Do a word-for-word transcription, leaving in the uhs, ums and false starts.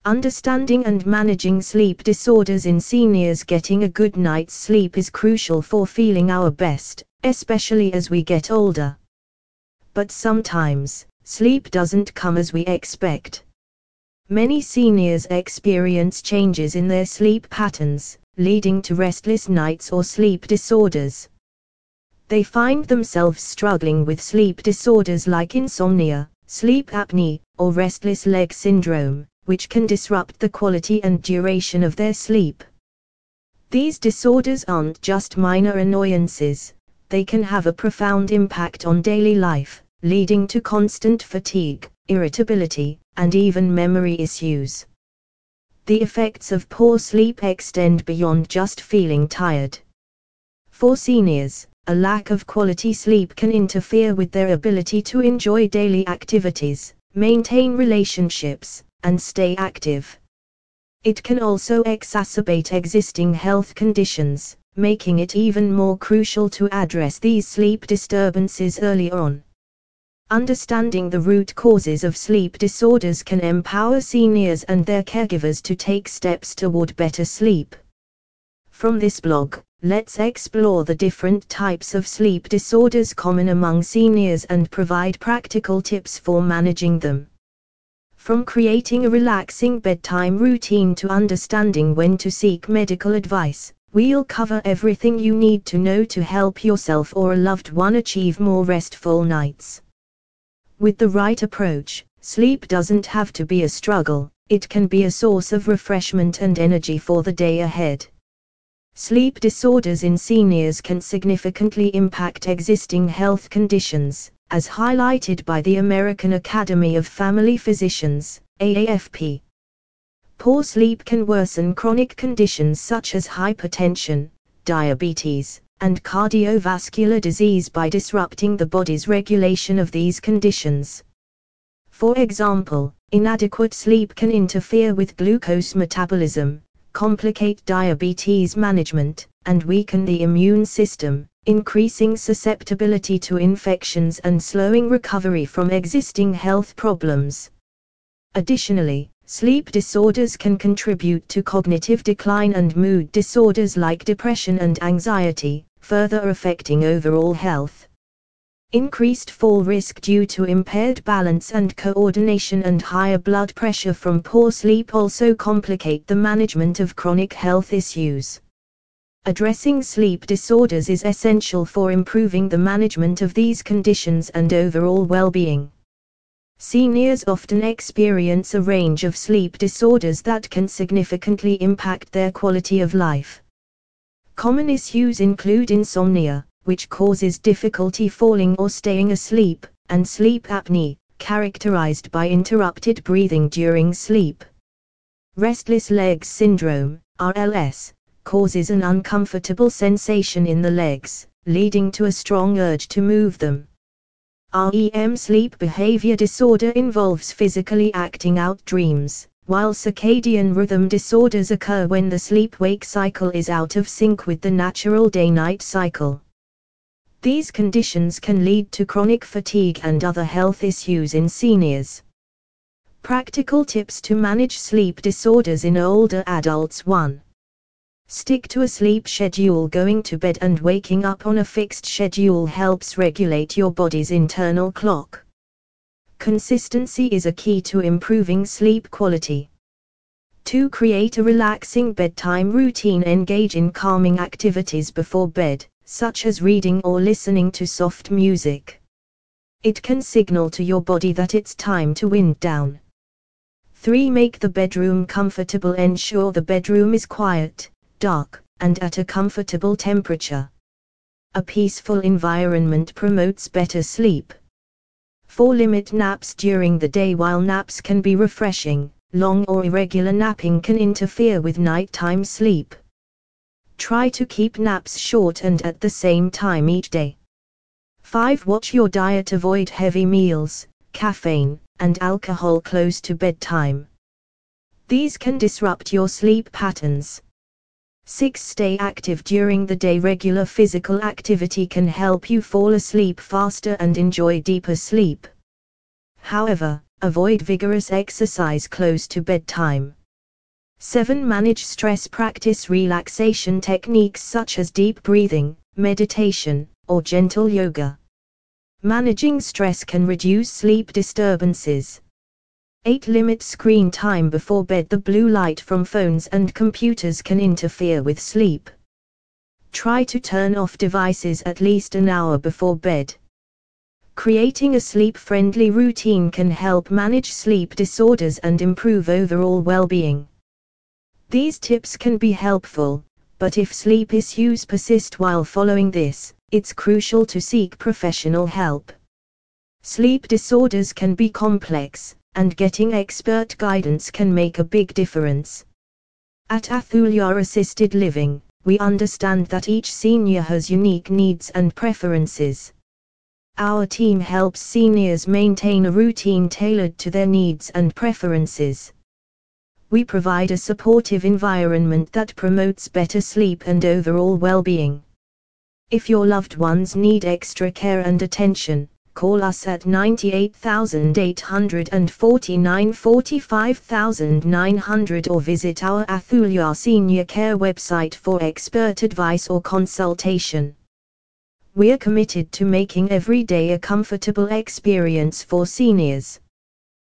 Understanding and managing sleep disorders in seniors. Getting a good night's sleep is crucial for feeling our best, especially as we get older. But sometimes, sleep doesn't come as we expect. Many seniors experience changes in their sleep patterns, leading to restless nights or sleep disorders. They find themselves struggling with sleep disorders like insomnia, sleep apnea, or restless leg syndrome, which can disrupt the quality and duration of their sleep. These disorders aren't just minor annoyances, they can have a profound impact on daily life, leading to constant fatigue, irritability, and even memory issues. The effects of poor sleep extend beyond just feeling tired. For seniors, a lack of quality sleep can interfere with their ability to enjoy daily activities, maintain relationships, and stay active. It can also exacerbate existing health conditions, making it even more crucial to address these sleep disturbances early on. Understanding the root causes of sleep disorders can empower seniors and their caregivers to take steps toward better sleep. From this blog, let's explore the different types of sleep disorders common among seniors and provide practical tips for managing them. From creating a relaxing bedtime routine to understanding when to seek medical advice, we'll cover everything you need to know to help yourself or a loved one achieve more restful nights. With the right approach, sleep doesn't have to be a struggle, it can be a source of refreshment and energy for the day ahead. Sleep disorders in seniors can significantly impact existing health conditions, as highlighted by the American Academy of Family Physicians, A A F P. Poor sleep can worsen chronic conditions such as hypertension, diabetes, and cardiovascular disease by disrupting the body's regulation of these conditions. For example, inadequate sleep can interfere with glucose metabolism, complicate diabetes management, and weaken the immune system, increasing susceptibility to infections and slowing recovery from existing health problems. Additionally, sleep disorders can contribute to cognitive decline and mood disorders like depression and anxiety, further affecting overall health. Increased fall risk due to impaired balance and coordination and higher blood pressure from poor sleep also complicate the management of chronic health issues. Addressing sleep disorders is essential for improving the management of these conditions and overall well-being. Seniors often experience a range of sleep disorders that can significantly impact their quality of life. Common issues include insomnia, which causes difficulty falling or staying asleep, and sleep apnea, characterized by interrupted breathing during sleep. Restless legs syndrome, R L S, causes an uncomfortable sensation in the legs, leading to a strong urge to move them. R E M sleep behavior disorder involves physically acting out dreams, while circadian rhythm disorders occur when the sleep-wake cycle is out of sync with the natural day-night cycle. These conditions can lead to chronic fatigue and other health issues in seniors. Practical tips to manage sleep disorders in older adults. one. Stick to a sleep schedule. Going to bed and waking up on a fixed schedule helps regulate your body's internal clock. Consistency is a key to improving sleep quality. two. Create a relaxing bedtime routine. Engage in calming activities before bed, such as reading or listening to soft music. It can signal to your body that it's time to wind down. three. Make the bedroom comfortable. Ensure the bedroom is quiet, dark, and at a comfortable temperature. A peaceful environment promotes better sleep. four. Limit naps during the day. While naps can be refreshing, long or irregular napping can interfere with nighttime sleep. Try to keep naps short and at the same time each day. five. Watch your diet. Avoid heavy meals, caffeine, and alcohol close to bedtime. These can disrupt your sleep patterns. six. Stay active during the day. Regular physical activity can help you fall asleep faster and enjoy deeper sleep. However, Avoid vigorous exercise close to bedtime. seven Manage stress. Practice relaxation techniques such as deep breathing, meditation, or gentle yoga. Managing stress can reduce sleep disturbances. eight Limit screen time before bed. The blue light from phones and computers can interfere with sleep. Try to turn off devices at least an hour before bed. Creating a sleep-friendly routine can help manage sleep disorders and improve overall well-being. These tips can be helpful, but if sleep issues persist while following this, it's crucial to seek professional help. Sleep disorders can be complex, and getting expert guidance can make a big difference. At Athulya Assisted Living, we understand that each senior has unique needs and preferences. Our team helps seniors maintain a routine tailored to their needs and preferences. We provide a supportive environment that promotes better sleep and overall well-being. If your loved ones need extra care and attention, call us at nine eight eight four nine four five nine zero zero or visit our Athulya Senior Care website for expert advice or consultation. We're committed to making every day a comfortable experience for seniors.